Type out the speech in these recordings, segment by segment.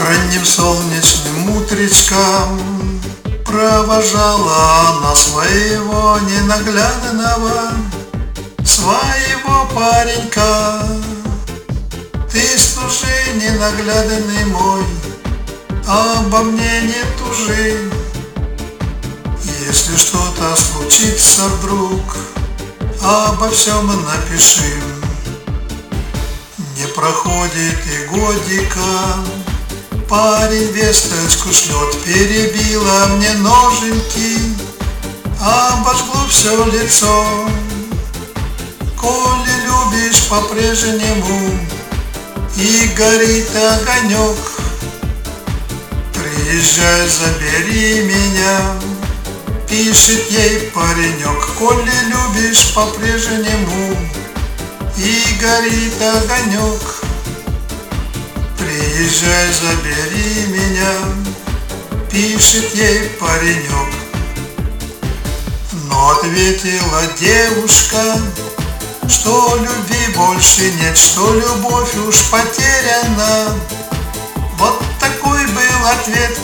Ранним солнечным утречком провожала она своего ненаглядного, своего паренька. Ты служи, ненаглядный мой, обо мне не тужи. Если что-то случится вдруг, обо всем напиши. Не проходит и годика, парень весточку шлет, перебила мне ноженьки, обожгло все лицо. Коли любишь по-прежнему и горит огонек, приезжай, забери меня, пишет ей паренек. Коли любишь по-прежнему и горит огонек, приезжай, забери меня, пишет ей паренек. Но ответила девушка, что любви больше нет, что любовь уж потеряна. Вот такой был ответ.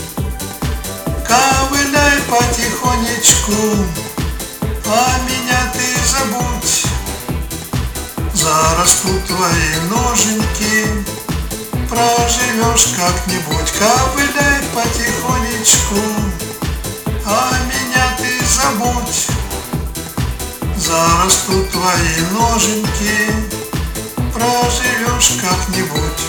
Ковыляй потихонечку, а меня ты забудь. Зарастут твои ноженьки, проживешь как-нибудь. Ковыляй потихонечку, а меня ты забудь. Зарастут твои ноженьки, проживешь как-нибудь.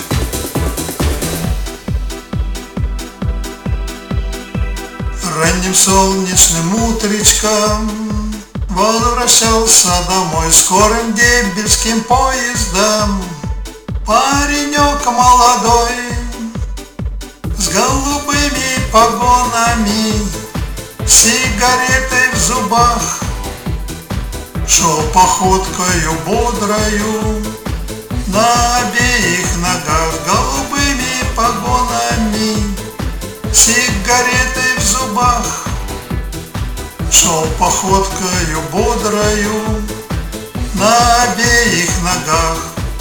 Ранним солнечным утречком возвращался домой скорым дембельским поездом паренек молодой, с голубыми погонами, сигаретой в зубах, шел походкою бодрою на обеих ногах, голубыми погонами, сигаретой в зубах, шел походкою бодрою на обеих ногах.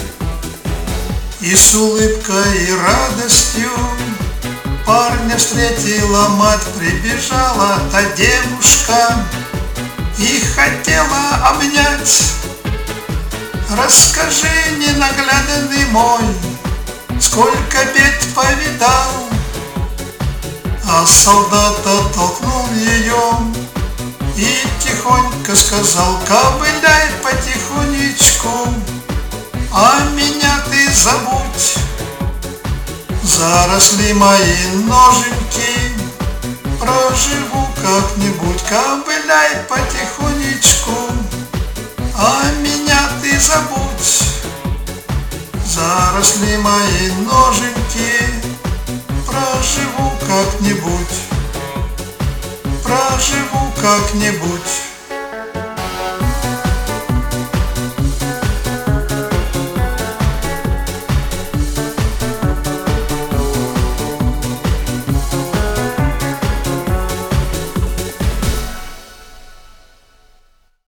И с улыбкой и радостью парня встретила мать, прибежала та девушка и хотела обнять. Расскажи, ненаглядный мой, сколько бед повидал. А солдата толкнул ее и тихонько сказал: ковыляй потихонечку, а меня ты забудь. Заросли мои ноженьки, проживу как-нибудь. Ковыляй потихонечку, а меня ты забудь. Заросли мои ноженьки, проживу как-нибудь. Проживу как-нибудь.